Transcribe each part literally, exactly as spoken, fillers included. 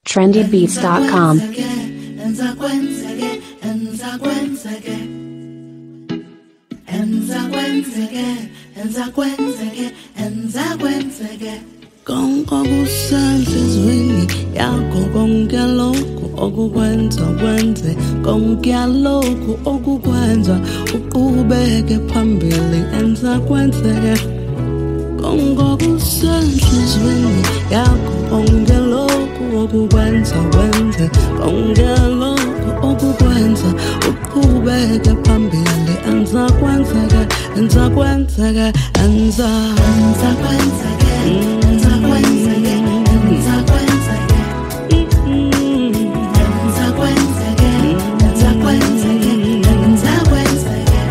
trendy beats dot com. Konke okusenhlizweni yakho konke lokhu okukwenza kwenze konke lokhu okukwenza uqhubeke phambili enza kwenzeke konke okusenhlizweni yakho konke lokhu okukwenza kwenze konke lokhu okukwenza uqhubeke phambili enza kwenzeke enza kwenzeke enza enza kwenzeke enza kwenzeke enza kwenzeke enza kwenzeke enza kwenzeke enza kwenzeke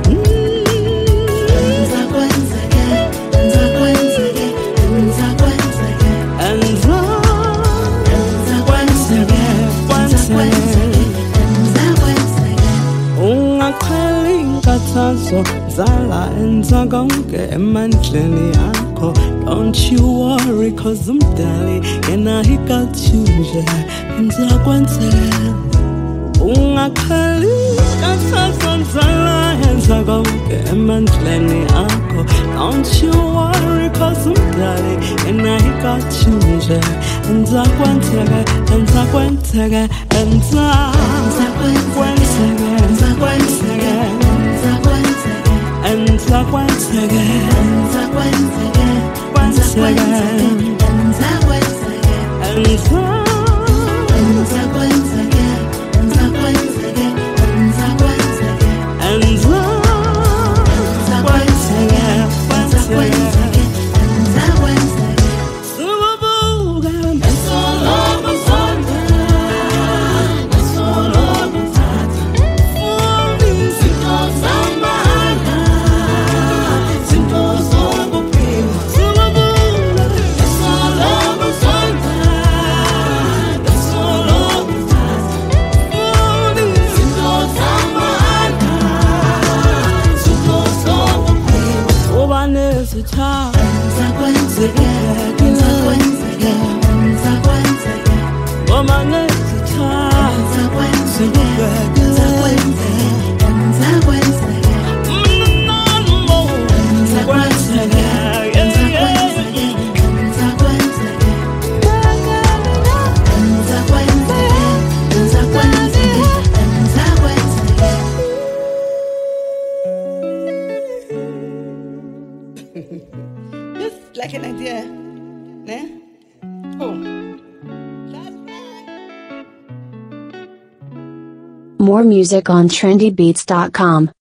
enza kwenzeke enza kwenzeke enza kwenzeke enza enza kwenzeke kwenzeke enza kwenzeke ungaqheli inkathazo zala enza konke emandleni yakho. Don't you worry, cause I'm daddy, and I got you nje enza kwenzeke ungaqheli inkathazo zala enza konke emandleni yakho. Don't you worry, cause I'm daddy, and I got you nje enza kwenzeke enza kwenzeke enza enza kwenzeke enza kwenzeke enza kwenzeke enza kwenzeke enza kwenzeke enza kwenzeke enza kwenzeke enza enza kwenzeke enza kwenzeke enza kwenzeke enza enza kwenzeke enza kwenzeke enza kwenzeke sububuka nesolo kuzonda nesolo kuthatha ufuni izinto zamanga izinto zokuphila sububuka nesolo kuzonda nesolo kuthatha ufuni izinto zamanga izinto zokuphila uba nesithako enza kwenzeke enza kwenzeke enza kwenzeke uma nesithako enza kwenzeke enza kwenzeke enza kwenzeke enza kwenzeke enza kwenzeke enza kwenzeke enza kwenzeke enza kwenzeke enza kwenzeke. Just like an idea, ne? Oh. More music on trendy beats dot com.